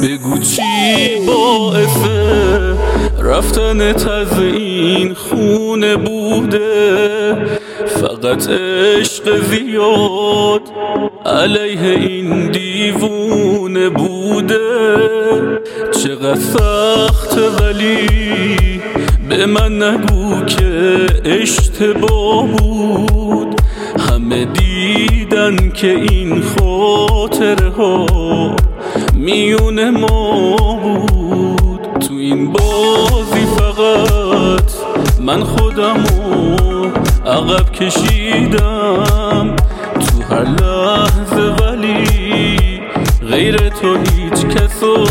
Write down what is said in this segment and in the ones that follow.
بگو چی باعث رفتنت از این خونه بوده؟ فقط عشق زیاد علیه این دیوونه بوده. چقدر سخته ولی به من نگو که اشتباه بود. همه دیدن که این خاطره ها میون ما بود. تو این بازی فقط من خودمو عقب کشیدم تو هر لحظه، ولی غیر تو هیچ کسو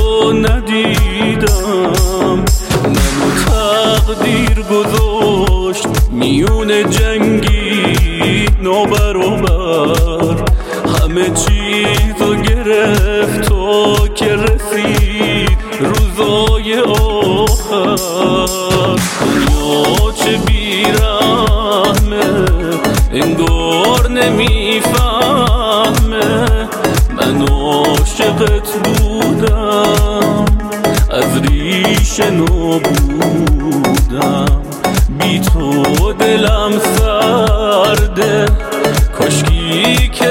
ندیدم. منو تقدیر گذاشت میون جنگی نابرابر، همه چیزو گرفت تا که رسید روزای آخر. دنیا چه بیرحمه انگار نمیفهمه. من عاشقت بودم از ریشه نبودم، بی تو دلم سرده، کاشکی که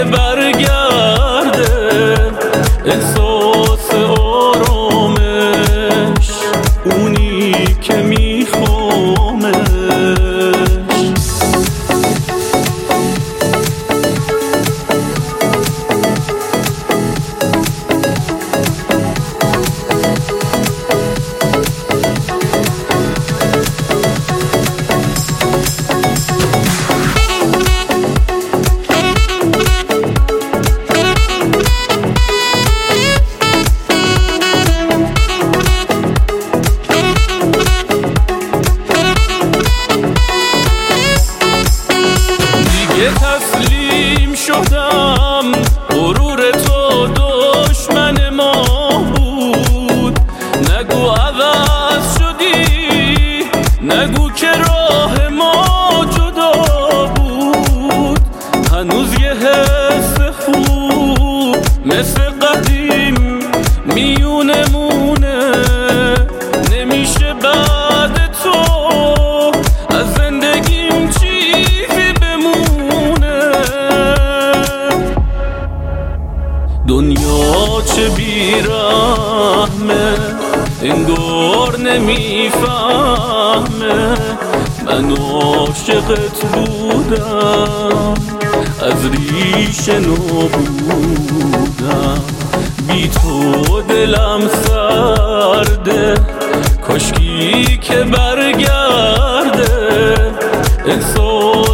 برگرده احساس آرامش، اونی که میخوامش. تسلیم شدم، غرور تو دشمن ما بود. نگو عوض شدی، نگو که راه ما جدا بود. هنوز یه حس خوب مثل قدیم میونمونه، نمیشه بعد تو از زندگیم چیزی بمونه. دنیا چه بیرحمه انگار نمیفهمه. من عاشقت بودم از ریشه نبودم، بی تو دلم سرده، کاشکی که برگرده احساس